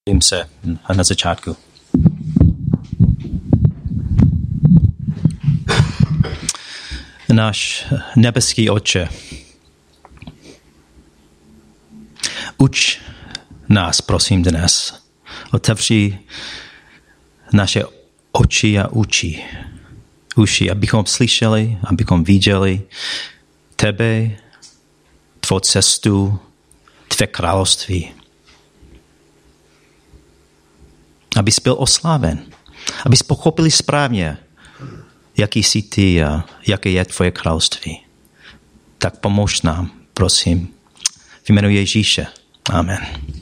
Jím se na začátku. Náš nebeský Otče, uč nás, prosím, dnes. Otevři naše oči a uši, abychom slyšeli, abychom viděli tebe, tvou cestu, tvé království. Abys byl osláven, abys pochopili správně, jaký jsi ty a jaké je tvoje království. Tak pomož nám, prosím, v jménu Ježíše. Amen.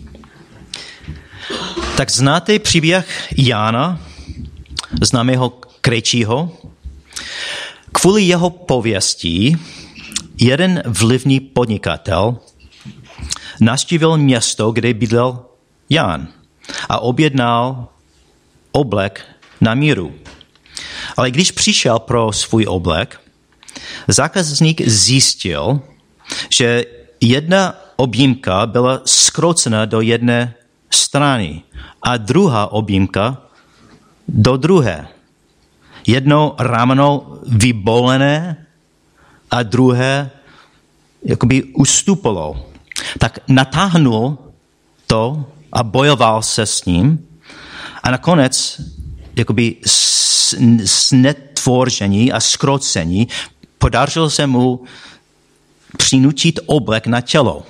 Tak znáte příběh Jána, známého krejčího? Kvůli jeho pověstí jeden vlivný podnikatel navštívil město, kde bydlel Ján a objednal oblek na míru. Ale když přišel pro svůj oblek, zákazník zjistil, že jedna objímka byla zkroucena do jedné strany a druhá objímka do druhé. Jedno rameno vybolené a druhé jakoby ustupilo. Tak natáhnul to a bojoval se s ním a nakonec jakoby znetvoření a zkroucení podařilo se mu přinutit oblek na tělo.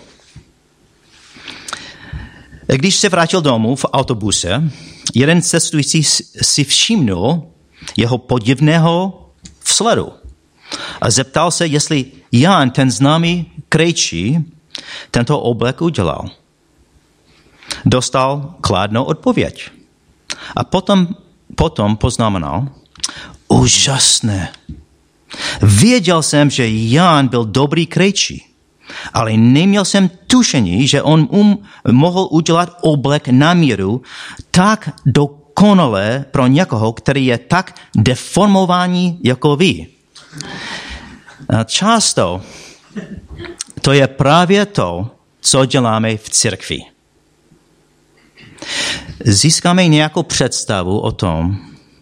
Když se vrátil domů v autobuse, jeden cestující si všimnul jeho podivného vzhledu a zeptal se, jestli Jan, ten známý krejčí, tento oblek udělal. Dostal kladnou odpověď. A potom poznamenal, úžasné. Věděl jsem, že Jan byl dobrý krejčí, ale neměl jsem tušení, že on mohl udělat oblek na míru tak dokonale pro někoho, který je tak deformovaný jako vy. A často to je právě to, co děláme v církvi. Získáme nějakou představu o tom,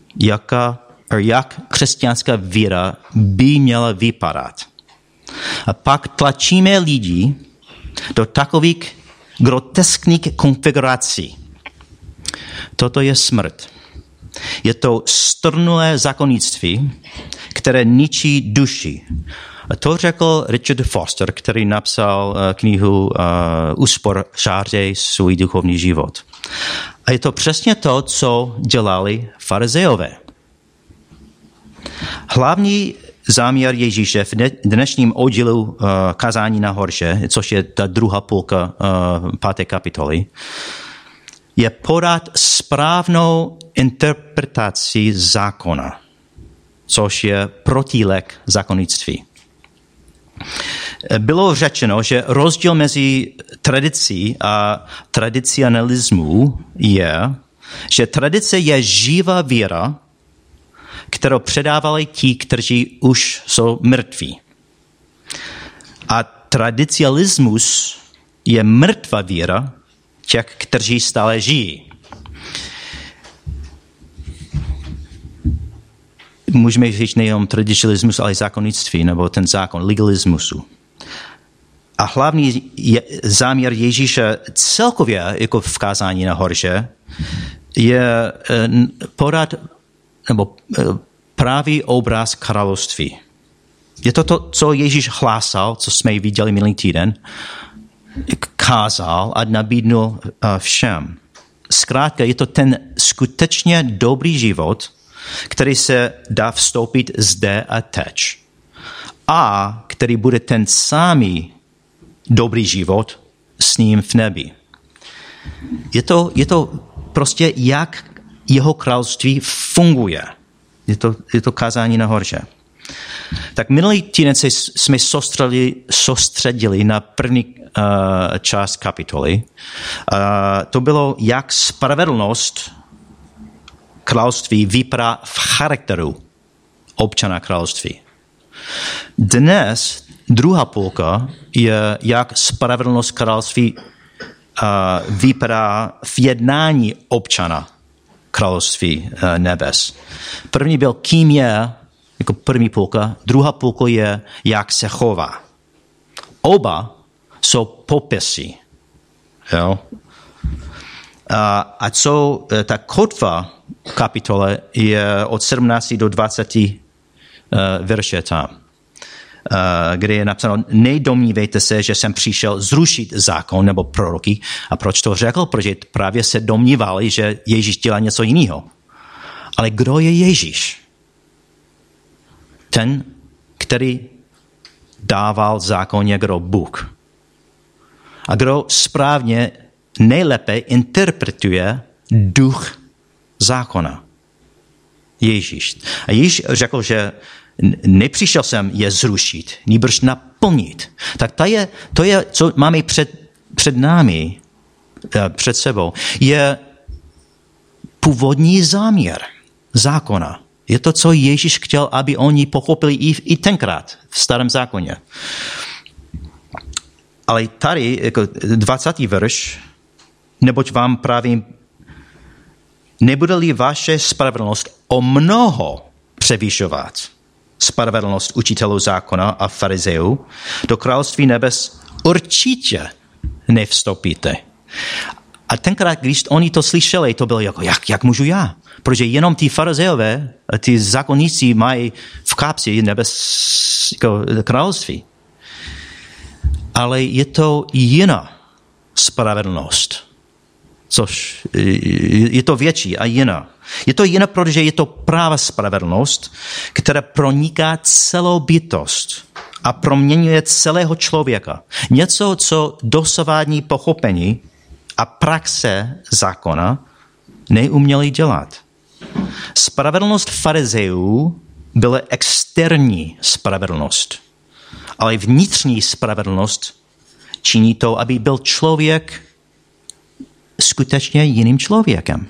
jak křesťanská víra by měla vypadat. A pak tlačíme lidi do takových groteskních konfigurací. Toto je smrt. Je to strnulé zákonnictví, které ničí duši. A to řekl Richard Foster, který napsal knihu Úspor žáře svůj duchovní život. A je to přesně to, co dělali farizejové. Hlavní záměr Ježíše v dnešním oddílu kázání na horše, což je ta druhá půlka 5. kapitoly, je podat správnou interpretaci zákona, což je protilek zákonnictví. Bylo řečeno, že rozdíl mezi tradicí a tradicionalismu je, že tradice je živá víra, kterou předávali ti, kteří už jsou mrtví. A tradicionalismus je mrtvá víra těch, kteří stále žijí. Můžeme říct nejenom tradicionalismus, ale i zákonnictví, nebo ten zákon legalismusu. A hlavní záměr Ježíše celkově, jako v kázání na horše, je podat nebo pravý obraz království. Je to, co Ježíš hlásal, co jsme viděli minulý týden, kázal a nabídnul všem. Zkrátka, je to ten skutečně dobrý život, který se dá vstoupit zde a teď. A který bude ten samý dobrý život s ním v nebi. Je to prostě, jak jeho království funguje. Je to kázání na horše. Tak minulý týden jsme soustředili na první část kapitoly. To bylo, jak spravedlnost království vypadá v charakteru občana království. Dnes druhá půlka je, jak spravedlnost království vypadá v jednání občana království nebes. První byl, kým je, jako první půlka, druhá půlka je, jak se chová. Oba jsou popisy. Jo? A co ta kotva kapitole je od 17 do 20 verše tam, kde je napsáno, nedomnívejte se, že jsem přišel zrušit zákon nebo proroky. A proč to řekl? Protože právě se domnívali, že Ježíš dělá něco jiného. Ale kdo je Ježíš? Ten, který dával zákon jako Bůh. A kdo správně nejlépe interpretuje duch zákona. Ježíš. A Ježíš řekl, že nepřišel jsem je zrušit, nýbrž naplnit. Tak to je, co máme před námi, před sebou, je původní záměr zákona. Je to, co Ježíš chtěl, aby oni pochopili i tenkrát v starém zákoně. Ale tady, jako 20. verš, neboť vám pravím, nebude-li vaše spravedlnost o mnoho převyšovat spravedlnost učitelů zákona a farizeů, do království nebes určitě nevstoupíte. A tenkrát, když oni to slyšeli, to bylo jako, jak můžu já? Protože jenom ty farizeové, ty zákonníci mají v kapsi nebes jako království. Ale je to jiná spravedlnost. Což je to větší a jiná. Je to jiná, protože je to prává spravedlnost, která proniká celou bytost a proměňuje celého člověka. Něco, co dosavadní pochopení a praxe zákona neuměli dělat. Spravedlnost farizeů byla externí spravedlnost, ale vnitřní spravedlnost činí to, aby byl člověk skutečně jiným člověkem.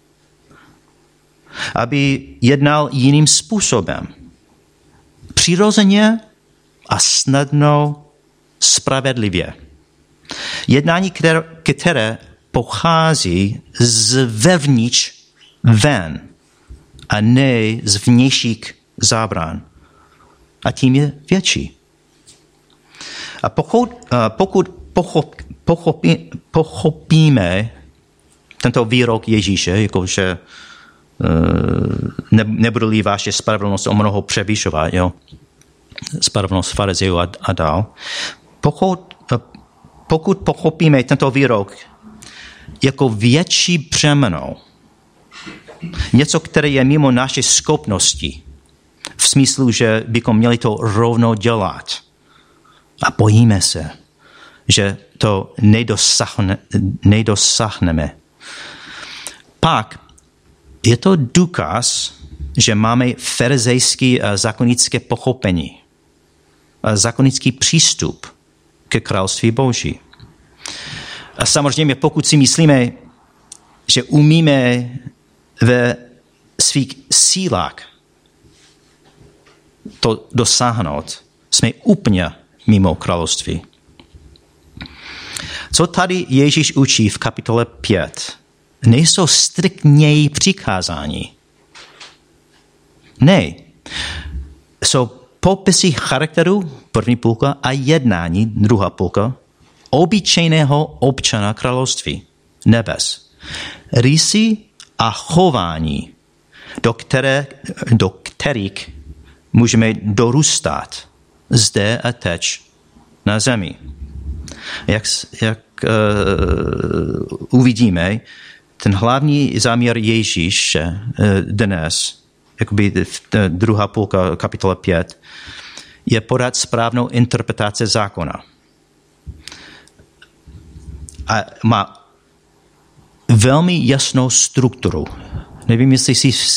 Aby jednal jiným způsobem. Přirozeně a snadno spravedlivě. Jednání, které pochází zvevnitř ven a ne z vnějších zábran. A tím je větší. A pokud pochopíme tento výrok Ježíše, jakože nebude-li vaše spravedlnost o mnoho převyšovat, jo? Spravedlnost farizeů a dál. Pokud pochopíme tento výrok jako větší břemeno, něco, které je mimo naše schopnosti, v smyslu, že bychom měli to rovnou dělat a bojíme se, že to nedosáhneme. Pak je to důkaz, že máme farizejské zákonické pochopení, zákonický přístup ke království Boží. A samozřejmě, pokud si myslíme, že umíme ve svých sílách to dosáhnout, jsme úplně mimo království. Co tady Ježíš učí v kapitole 5? Nejsou striktněji přikázání. Ne. Jsou popisy charakteru, první půlka, a jednání, druhá půlka, obyčejného občana království nebes. Rysy a chování, do kterých můžeme dorůstat zde a teď na zemi. Jak uvidíme, ten hlavní záměr Ježíše dnes, jakoby druhá půlka kapitola 5, je podat správnou interpretaci zákona. A má velmi jasnou strukturu. Nevím, jestli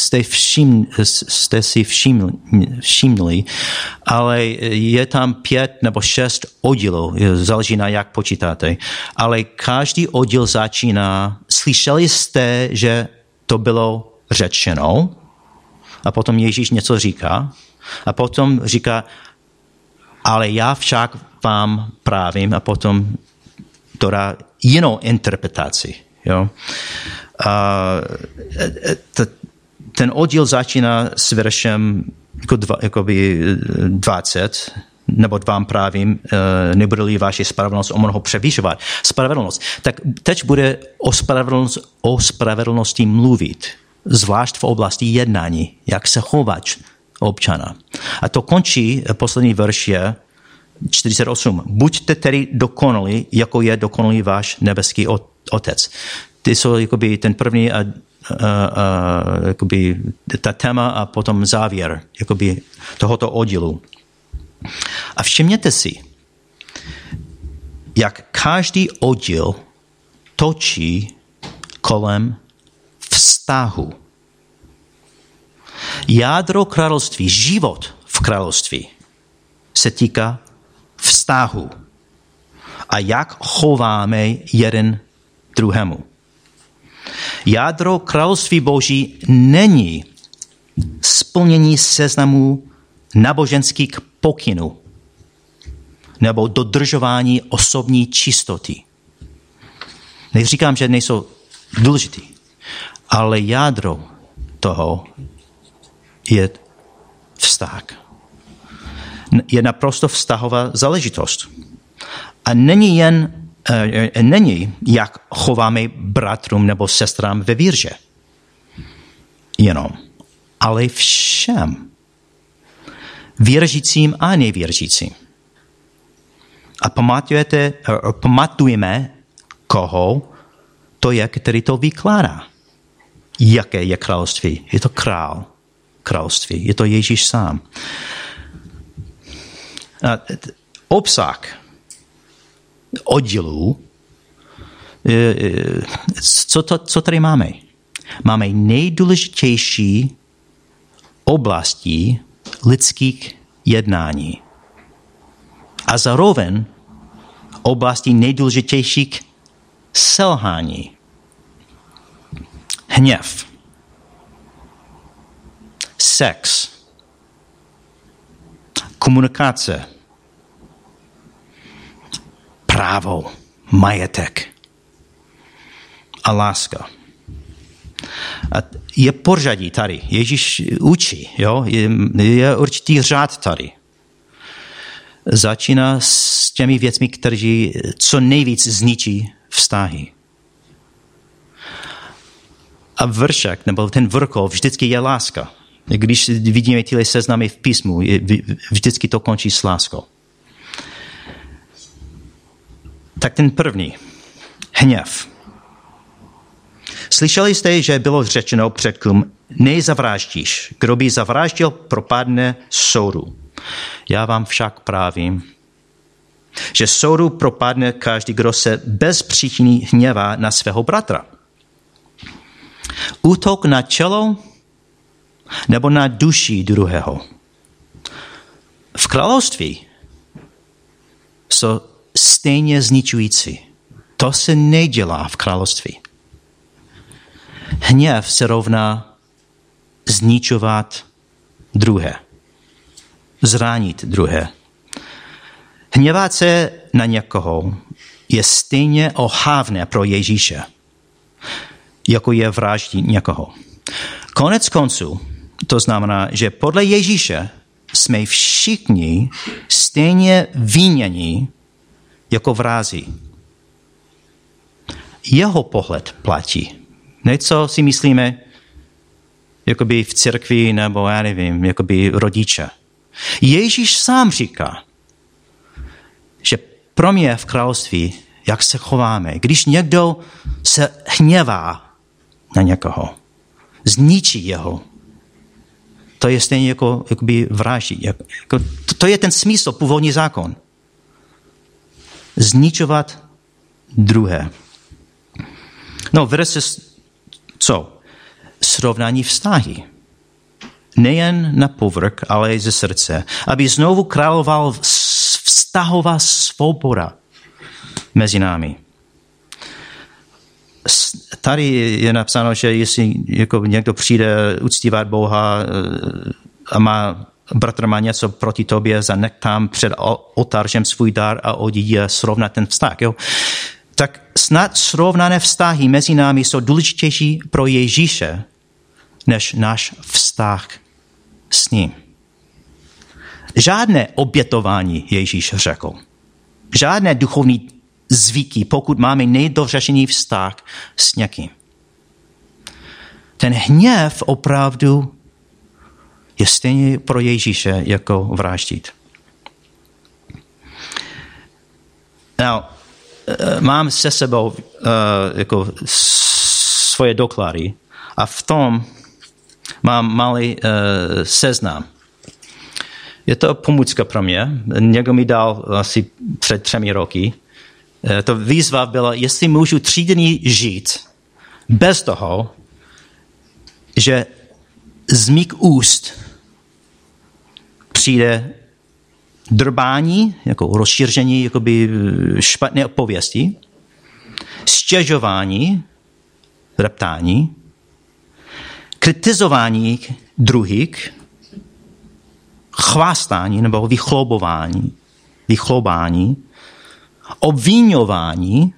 jste si všimli, ale je tam 5 nebo 6 oddílů, záleží na jak počítáte, ale každý oddíl začíná, slyšeli jste, že to bylo řečeno, a potom Ježíš něco říká, a potom říká, ale já však vám právím, a potom jinou interpretaci. Jo? Ten oddíl začíná s veršem 20, nebo vám právím, nebude-li vaše spravedlnost onoho převyšovat. Spravedlnost. Tak teď bude o spravedlnosti mluvit, zvlášť v oblasti jednání, jak se chovat občana. A to končí, poslední verš je 48. Buďte tedy dokonalí, jako je dokonalý váš nebeský Otec. Ty jsou jakoby ten první jakoby ta téma a potom závěr jakoby tohoto oddílu. A všimněte si, jak každý oddíl točí kolem vztahu. Jádro království, život v království se týká vztahu. A jak chováme jeden druhému. Jádro království Boží není splnění seznamu náboženských pokynů nebo dodržování osobní čistoty. Neříkám, že nejsou důležitý, ale jádro toho je vztah. Je naprosto vztahová záležitost. A není jak chováme bratrům nebo sestrám ve víře. Jenom. Ale všem. Věřícím a nevěřícím. A pamatujeme, koho to je, který to vykládá. Jaké je království? Je to král království. Je to Ježíš sám. Obsah oddílů, co tady máme? Máme nejdůležitější oblasti lidských jednání. A zároveň oblasti nejdůležitějších selhání. Hněv. Sex. Komunikace. Právo. Majetek. A láska. A je pořadí tady. Ježíš učí. Jo? Je určitý řád tady. Začíná s těmi věcmi, kteří co nejvíc zničí vztahy. A vršek, nebo ten vrchol, vždycky je láska. Když vidíme tyhle seznamy v písmu, vždycky to končí s láskou. Tak ten první. Hněv. Slyšeli jste, že bylo řečeno předkům, nezavraždíš. Kdo by zavraždil, propadne soudu. Já vám však právím, že soudu propadne každý, kdo se bez příčiny hněvá na svého bratra. Útok na tělo nebo na duši druhého. V království jsou stejně zničující. To se nedělá v království. Hněv se rovná zničovat druhé. Zranit druhé. Hněvat se na někoho je stejně ohavné pro Ježíše, jako je vraždit někoho. Konec konců, to znamená, že podle Ježíše jsme všichni stejně viněni jako vrazi. Jeho pohled platí. Něco si myslíme, jakoby v církvi, nebo já nevím, jakoby rodiče. Ježíš sám říká, že pro mě v království, jak se chováme, když někdo se hněvá na někoho, zničí jeho, to je stejně jako jakoby vraždit. To je ten smysl, původní zákon. Zničovat druhé. No, versus co? Srovnání vztahy. Nejen na povrch, ale i ze srdce. Aby znovu královal vztahová svoboda mezi námi. Tady je napsáno, že jestli jako někdo přijde uctívat Boha a bratr má něco proti tobě, zanecht tam před oltářem svůj dar a odjde srovnat ten vztah. Jo? tak snad srovnané vztahy mezi námi jsou důležitější pro Ježíše, než náš vztah s ním. Žádné obětování Ježíš řekl. Žádné duchovní zvyky, pokud máme nedořešený vztah s někým. Ten hněv opravdu je stejně pro Ježíše jako vraždit. Mám se sebou jako svoje doklady a v tom mám malý seznam. Je to pomůcka pro mě. Někdo mi dal asi před 3 roky. To výzva byla, jestli můžu 3 dny žít bez toho, že z mých úst přijde drbání, jako rozšíření jakoby špatné pověsti, stěžování, reptání, kritizování druhých, chvástání nebo vychlobání, obviňování,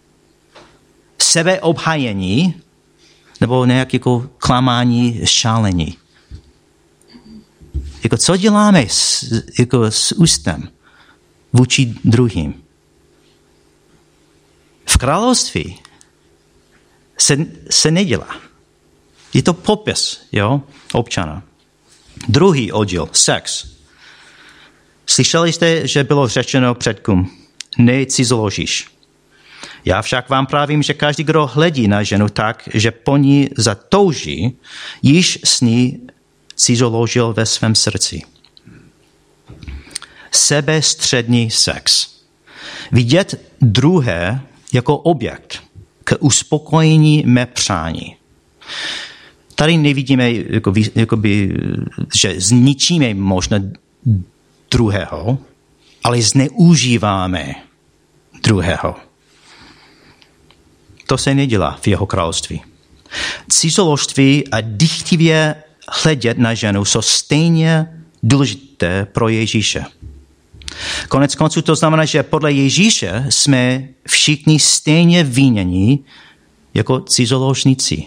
sebeobhájení nebo nějaké jako klamání, šálení. Jako co děláme s ústem vůči druhým? V království se nedělá. Je to popis, občana. Druhý oddíl, sex. Slyšeli jste, že bylo řečeno předkům, necizoložíš. Já však vám pravím, že každý, kdo hledí na ženu tak, že po ní zatouží, již s ní cizoložil ve svém srdci. Sebestřední sex. Vidět druhé jako objekt k uspokojení mé přání. Tady nevidíme, že zničíme možná druhého, ale zneužíváme druhého. To se nedělá v jeho království. Cizoložství a dychtivě hledět na ženu jsou stejně důležité pro Ježíše. Konec konců to znamená, že podle Ježíše jsme všichni stejně viněni jako cizoložníci.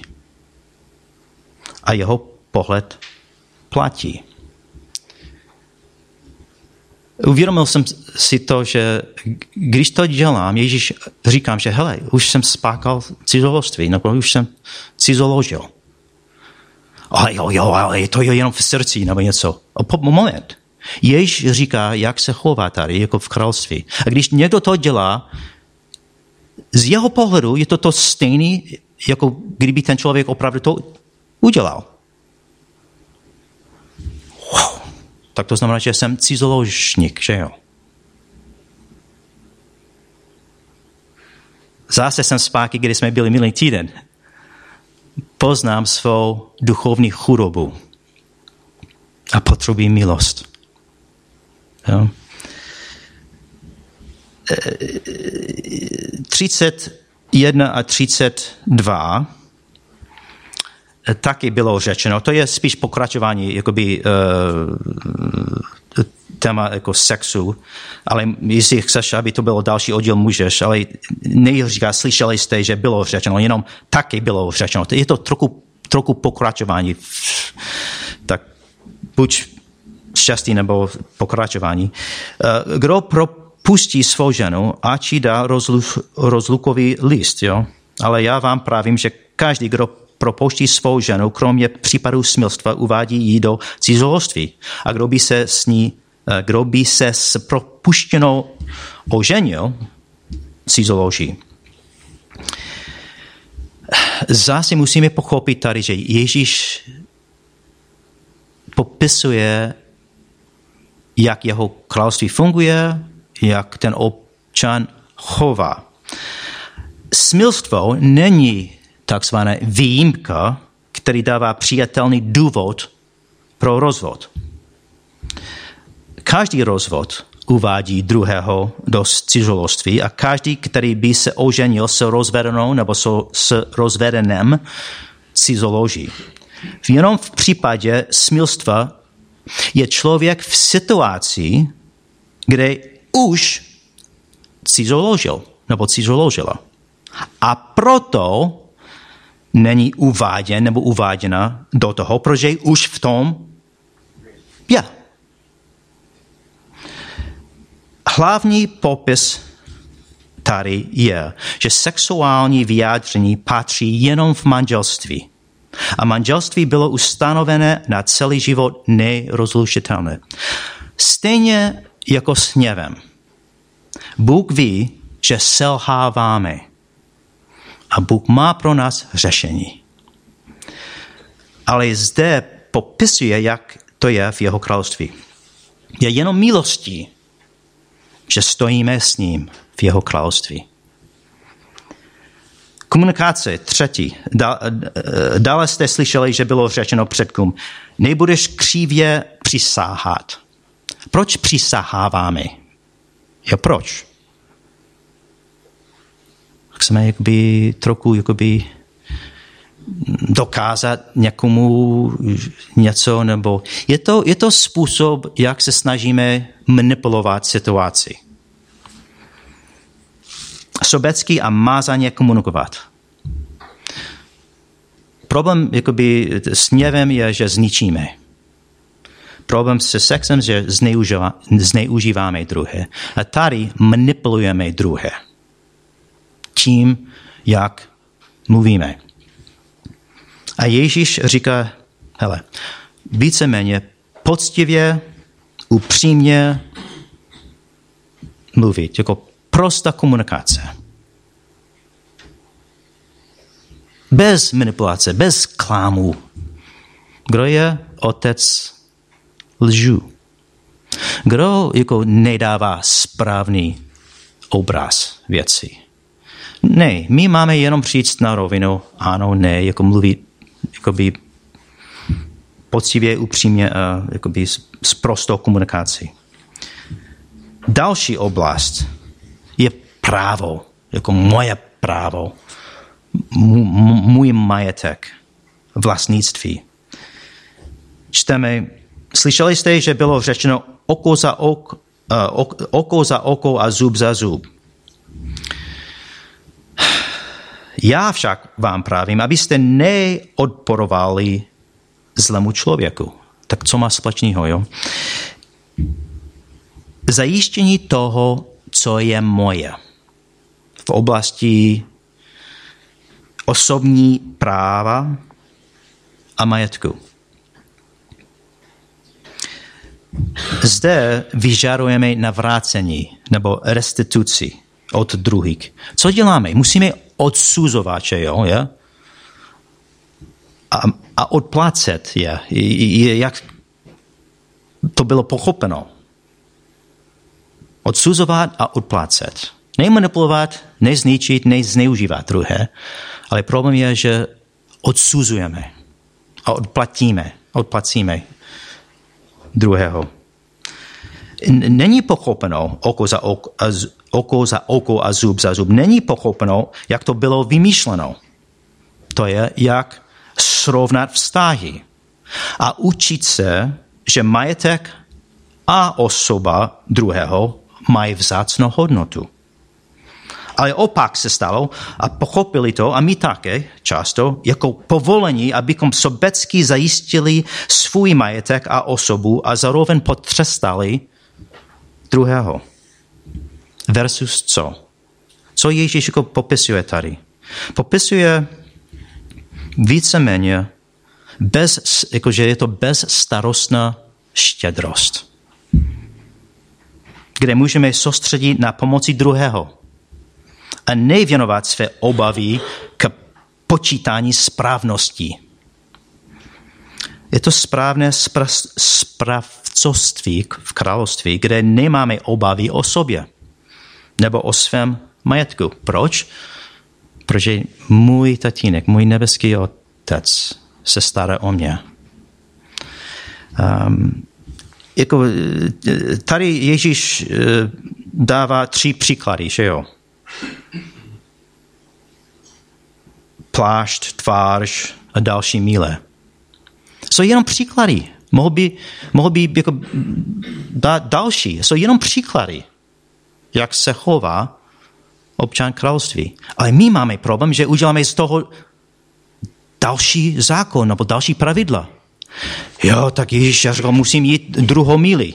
A jeho pohled platí. Uvědomil jsem si to, že když to dělám, Ježíš říkám, že hele, už jsem spáchal cizoložství, nebo už jsem cizoložil. Ale to je jenom v srdci, nebo něco. Moment. Ježíš říká, jak se chová tady, jako v království. A když někdo to dělá, z jeho pohledu je to stejný, jako kdyby ten člověk opravdu to udělal. Wow. Tak to znamená, že jsem cizoložník, že jo? Zase jsem zpátky, když jsme byli minulý týden. Poznám svou duchovní chudobu a potřebuji milost. Jo? 31 a 32 taky bylo řečeno. To je spíš pokračování jakoby, téma jako sexu, ale jestli chceš, aby to bylo další oddíl, můžeš, ale neříká, slyšeli jste, že bylo řečeno, jenom taky bylo řečeno. Je to trochu pokračování. Tak buď šťastný nebo pokračování. Kdo propustí svou ženu, ať jí dá rozlukový list, jo? Ale já vám pravím, že každý, kdo propouští svou ženu, kromě případů smilstva, uvádí ji do cizoložství. A kdo by se s propuštěnou oženil, cizoloží. Zase musíme pochopit tady, že Ježíš popisuje, jak jeho království funguje, jak ten občan chová. Smilstvo není takzvaná výjimka, který dává přijatelný důvod pro rozvod. Každý rozvod uvádí druhého do cizoložství a každý, který by se oženil s rozvedenou nebo s rozvedeným, cizoloží. Jenom v případě smilstva je člověk v situaci, kde už cizoložil nebo si založila. A proto není uváděn nebo uváděna do toho, protože už v tom je. Hlavní popis tady je, že sexuální vyjádření patří jenom v manželství. A manželství bylo ustanovené na celý život nerozlučitelné. Stejně jako s hněvem. Bůh ví, že selháváme. A Bůh má pro nás řešení. Ale zde popisuje, jak to je v jeho království. Je jenom milostí, že stojíme s ním v jeho království. Komunikace, třetí. Dále jste slyšeli, že bylo řečeno předkům, nebudeš křivě přisáhat. Proč přisaháváme? Proč? Chceme trochu dokázat někomu něco, nebo je to způsob, jak se snažíme manipulovat situaci. Sobecky a mázaně komunikovat. Problém s hněvem je, že zničíme. Problém se sexem, že zneužíváme druhé. A tady manipulujeme druhé. Tím, jak mluvíme. A Ježíš říká, hele, víceméně poctivě, upřímně mluvit, jako prostá komunikace. Bez manipulace, bez klámu. Kdo je otec lžů? Kdo nedává správný obraz věcí? Ne, my máme jenom přijít na rovinu, ano, ne, mluvit poctivě, upřímně, s prostou komunikací. Další oblast je právo, moje právo, můj majetek, vlastnictví. Čteme, slyšeli jste, že bylo řečeno oko za oko a zub za zub. Já však vám pravím, abyste neodporovali zlému člověku. Tak co má společného, jo? Zajištění toho, co je moje. V oblasti osobní práva a majetku. Zde vyžadujeme navrácení nebo restituci od druhých. Co děláme? Musíme odsuzovat, jo? Je? A odplácet je, jak to bylo pochopeno. Odsuzovat a odplácet. Nemanipulovat, nezničit, nezneužívat druhé, ale problém je, že odsuzujeme a odplacíme druhého. Není pochopeno oko za oko a zub za zub. Není pochopeno, jak to bylo vymýšleno. To je, jak srovnat vztahy. A učit se, že majetek a osoba druhého mají vzácnou hodnotu. Ale opak se stalo a pochopili to, a my také často, jako povolení, abychom sobecky zajistili svůj majetek a osobu a zároveň potrestali druhého. Versus co? Co Ježíš popisuje tady? Popisuje víceméně že je to bezstarostná štědrost, kde můžeme soustředit na pomoci druhého a nevěnovat své obavy k počítání správností. Je to správné správcovství v království, kde nemáme obavy o sobě nebo o svém majetku. Proč? Protože můj tatínek, můj nebeský otec se stará o mě. Tady Ježíš dává 3 příklady, že jo? Plášť, tvář a další míle. Jsou jenom příklady. Mohl by dát další. Jsou jenom příklady, jak se chová občan království. Ale my máme problém, že uděláme z toho další zákon nebo další pravidla. Jo, tak Ježíš řekl, musím jít druhou míli.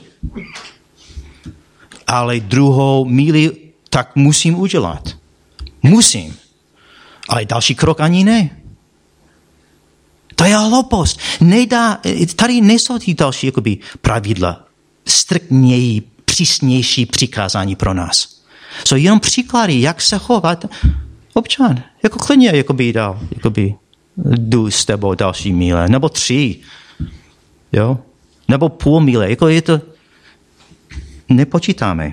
Ale druhou míli tak musím udělat. Musím. Ale další krok ani ne. To je hloupost. Tady nejsou ty další jakoby, pravidla, striktněji, přísnější přikázání pro nás. Jsou jenom příklady, jak se chovat občan. Jako klidně jakoby dál, jakoby jdu s tebou další míle, nebo 3, jo? Nebo půl míle. Jako je to, nepočítáme.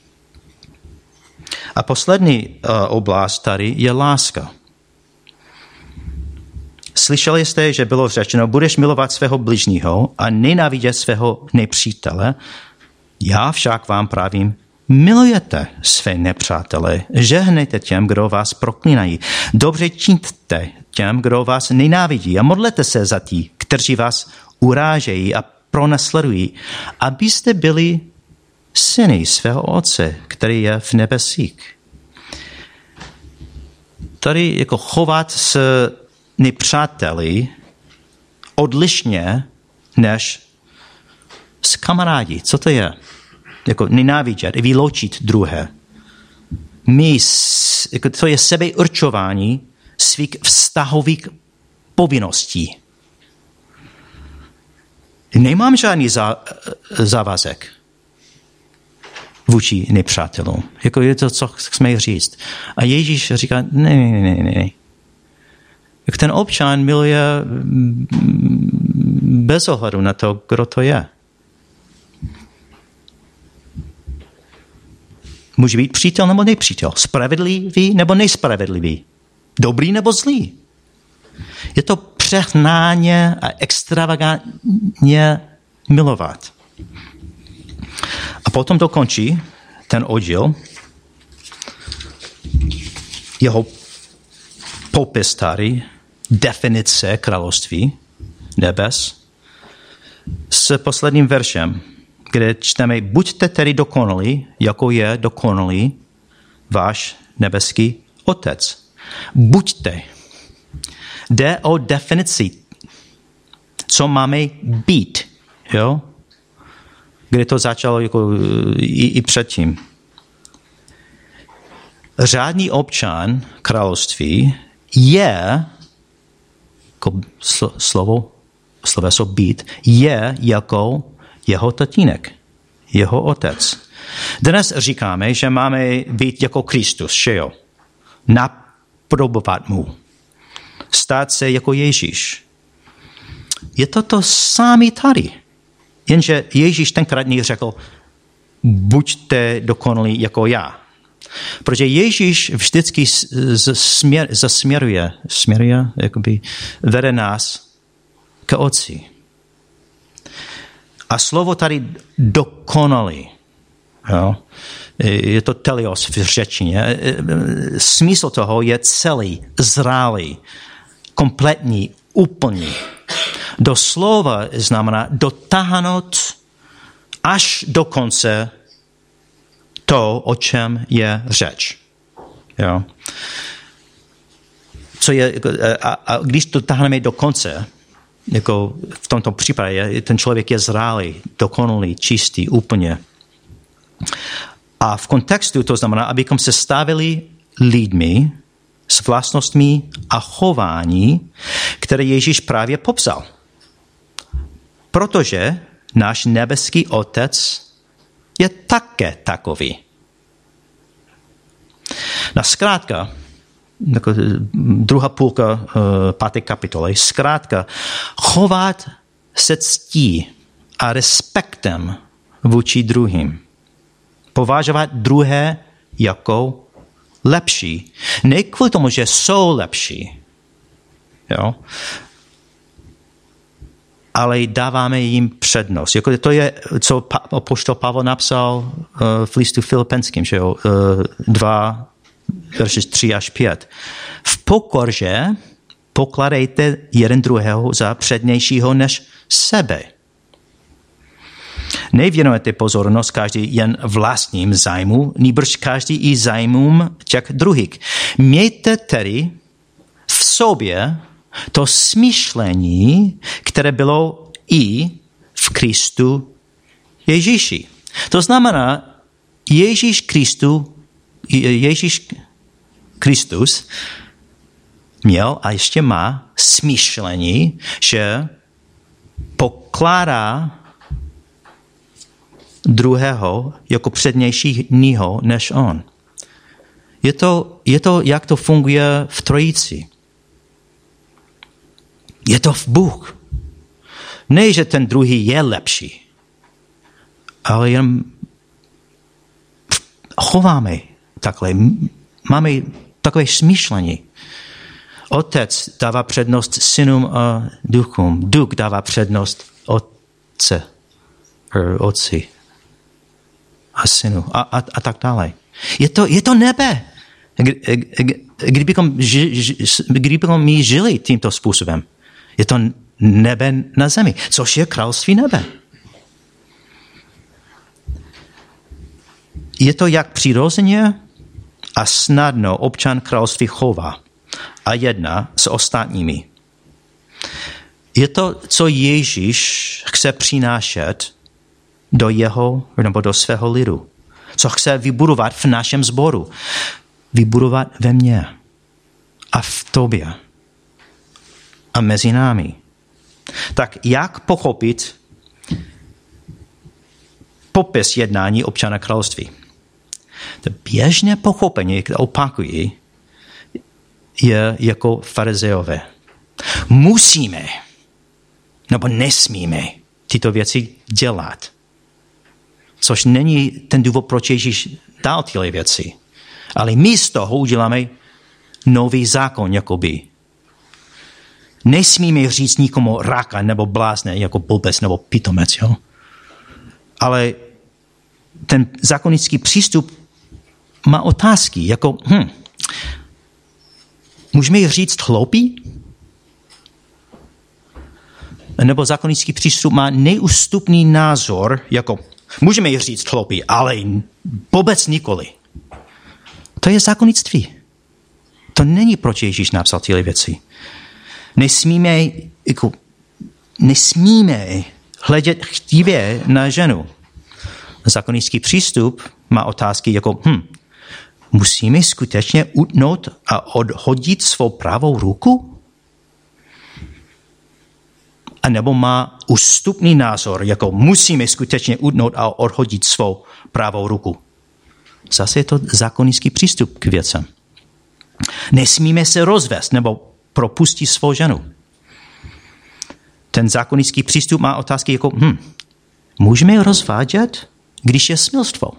A poslední oblast tady je láska. Slyšeli jste, že bylo řečeno, budeš milovat svého bližního a nenávidět svého nepřítele. Já však vám pravím, milujete své nepřátele, žehnejte těm, kdo vás proklínají. Dobře čiňte těm, kdo vás nenávidí a modlete se za tí, kteří vás urážejí a pronásledují, abyste byli syny svého Otce, který je v nebesích. Tady jako chovat se nepřáteli odlišně než s kamarádi. Co to je? Jako nenávidět, vyloučit druhé. Jako to je sebeurčování svých vztahových povinností. Nemám žádný závazek vůči nepřátelům. Jako je to, co chceme říct. A Ježíš říká, ne. Jak ten občan miluje bez ohledu na to, kdo to je. Může být přítel nebo nepřítel. Spravedlivý nebo nespravedlivý. Dobrý nebo zlý. Je to přehnáně a extravagantně milovat. A potom dokončí ten oddíl jeho popis tady, definice království nebes s posledním veršem, kde čteme, buďte tedy dokonalí, jako je dokonalý váš nebeský Otec. Buďte. Jde o definici, co máme být. Jo? Kde to začalo jako i předtím. Řádný občan království je, jako sloveso být, je jako jeho tatínek, jeho otec. Dnes říkáme, že máme být jako Kristus, že jo? Napodobovat mu. Stát se jako Ježíš. Je to samé tady. Jenže Ježíš tenkrát neřekl, buďte dokonalí jako já. Protože Ježíš vždycky směruje, vede nás k Otci. A slovo tady dokonalý, jo, je to telios v řečtině. Smysl toho je celý, zralý, kompletní, úplný. Doslova znamená dotáhnout až do konce to, o čem je řeč. Jo. Co je, a když to dotáhneme do konce, jako v tomto případě, ten člověk je zralý, dokonalý, čistý, úplně. A v kontextu to znamená, abychom se stavili lidmi s vlastnostmi a chování, které Ježíš právě popsal. Protože náš nebeský Otec je také takový. Na zkrátka, jako druhá půlka 5. kapitoly, zkrátka, chovat se ctí a respektem vůči druhým. Považovat druhé jako lepší. Ne kvůli tomu, že jsou lepší. Jo? Ale dáváme jim přednost. Jako to je, co apoštol Pavel napsal v listu Filipenským, že jo? 2, verše 3 až 5. V pokorže pokladejte jeden druhého za přednějšího než sebe. Nevěnujete pozornost každý jen vlastním zájmu, nýbrž každý i zájmům těch druhých. Mějte tedy v sobě to smýšlení, které bylo i v Kristu Ježíši. To znamená, Ježíš Kristus měl a ještě má smýšlení, že pokládá druhého jako přednějšího než on. Je to, jak to funguje v Trojici. Je to v Bůh. Ne, že ten druhý je lepší, ale jen chováme takhle. Máme takové smýšlení. Otec dává přednost synům a duchům. Duch dává přednost otci a synu a tak dále. Je to nebe. Kdybychom my žili tímto způsobem, je to nebe na zemi, což je království nebe. Je to jak přirozeně a snadno občan království chová a jedná s ostatními. Je to, co Ježíš chce přinášet do jeho nebo do svého lidu. Co chce vybudovat v našem sboru. Vybudovat ve mně a v tobě a mezi námi. Tak jak pochopit popis jednání občana království? To běžné pochopení, které opakují, je jako farizeové. Musíme nebo nesmíme tyto věci dělat. Což není ten důvod, proč Ježíš dal tyhle věci. Ale my z toho uděláme nový zákon, jakoby. Nesmíme říct nikomu raka nebo blázne, jako blbec nebo pitomec. Jo? Ale ten zákonický přístup má otázky, jako můžeme říct hloupý? Nebo zákonický přístup má neústupný názor, jako můžeme říct hloupý, ale vůbec nikoli. To je zákonnictví. To není, proč Ježíš napsal tyhle věci. Nesmíme hledět chtivě na ženu. Zákonický přístup má otázky jako musíme skutečně utnout a odhodit svou pravou ruku? A nebo má ústupný názor, jako musíme skutečně utnout a odhodit svou pravou ruku? Zase je to zákonický přístup k věcem. Nesmíme se rozvést nebo propustit svou ženu. Ten zákonický přístup má otázky jako můžeme rozvádět, když je smilstvo?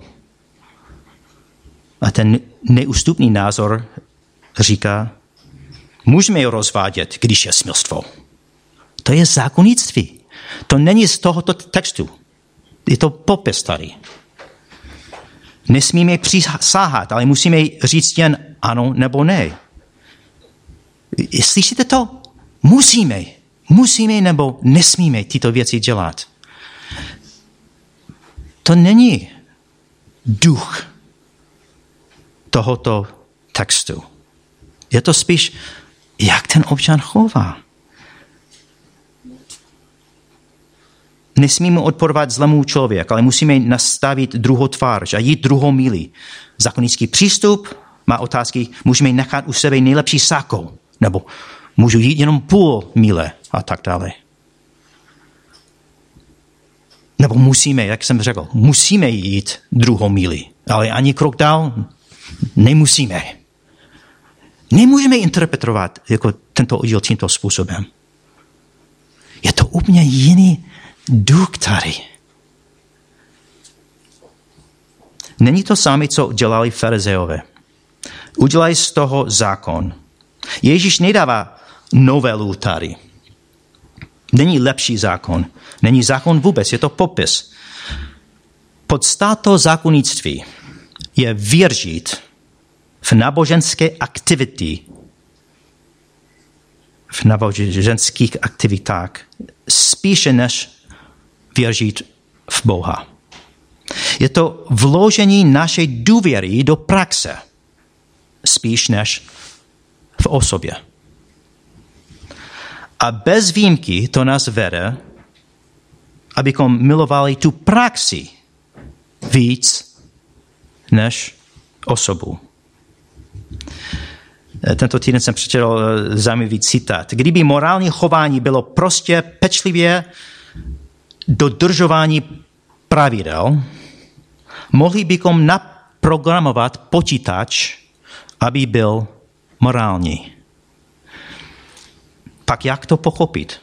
A ten neústupný názor říká, můžeme rozvádět, když je smilstvo. To je zákonnictví. To není z tohoto textu. Je to popis tady. Nesmíme přisáhat, ale musíme říct jen ano nebo ne. Slyšíte to? Musíme nebo nesmíme tyto věci dělat. To není duch tohoto textu. Je to spíš, jak ten občan chová. Nesmíme odporovat zlému člověku, ale musíme nastavit druhou tvář a jít druhou míli. Zákonický přístup má otázky, můžeme nechat u sebe nejlepší sáko, nebo můžu jít jenom půl míle a tak dále. Nebo musíme, jak jsem řekl, musíme jít druhou míli, ale ani krok dál nemusíme. Nemůžeme interpretovat jako tento oddíl tímto způsobem. Je to úplně jiný duch tady. Není to samé, co dělali farizeové. Udělali z toho zákon. Ježíš nedává novelu tady. Není lepší zákon. Není zákon vůbec, je to popis. Podstatou zákonnictví je věřit v náboženské aktivity, v náboženských aktivitách, spíše než věřit v Boha. Je to vložení naší důvěry do praxe, spíš než v osobě. A bez výjimky to nás vede, abychom milovali tu praxi víc než osobu. Tento týden jsem přečetl zajímavý citát. Kdyby morální chování bylo prostě pečlivě dodržování pravidel, mohli bychom naprogramovat počítač, aby byl morální. Pak jak to pochopit?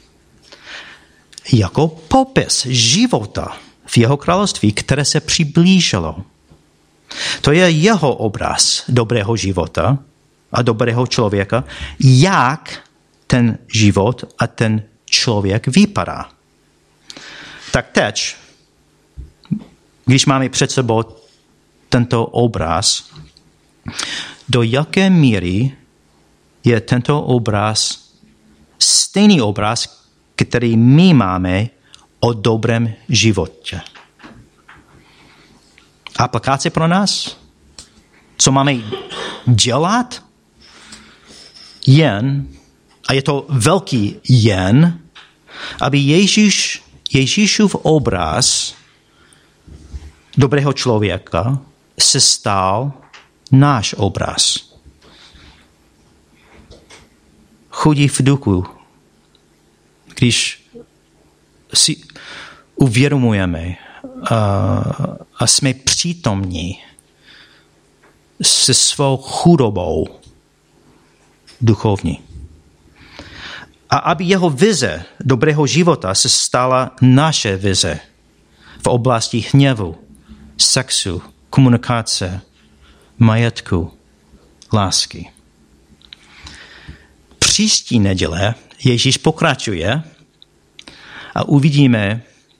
Jako popis života v jeho království, které se přiblížilo. To je jeho obraz dobrého života a dobrého člověka, jak ten život a ten člověk vypadá. Tak teď, když máme před sebou tento obraz, do jaké míry je tento obraz stejný obraz, který my máme o dobrém životě. Aplikace pro nás? Co máme dělat? Jen, a je to velký jen, aby Ježíšův obraz dobrého člověka se stal náš obraz. Chodí v duchu, když si uvědomujeme a jsme přítomní se svou chudobou duchovní. A aby jeho vize dobrého života se stala naše vize v oblasti hněvu, sexu, komunikace, majetku, lásky. Příští neděle Ježíš pokračuje a uvidíme,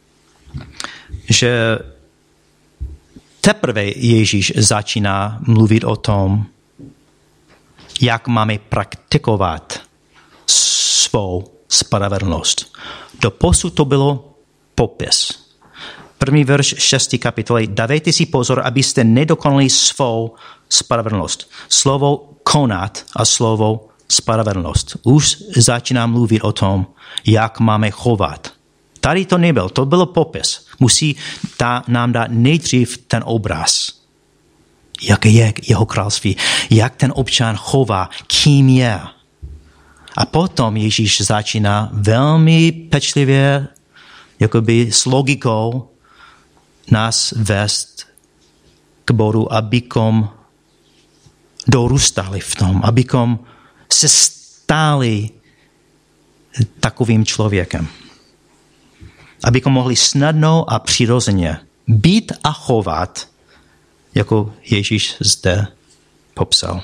že teprve Ježíš začíná mluvit o tom, jak máme praktikovat svou spravedlnost. Doposud to bylo popis. První verš 6. kapitoly. Dávejte si pozor, abyste nedokonali svou spravedlnost. Slovo konat a slovo spravedlnost. Už začíná mluvit o tom, jak máme chovat. Tady to nebyl, to byl popis. Musí nám dát nejdřív ten obraz. Jak je jeho království, jak ten občan chová, kým je. A potom Ježíš začíná velmi pečlivě, jakoby s logikou, nás vést k bodu, abychom dorůstali v tom, abychom se stali takovým člověkem. Abychom mohli snadno a přirozeně být a chovat, jako Ježíš zde popsal.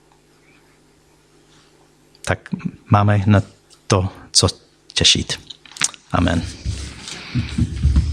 Tak máme na to, co těšit. Amen.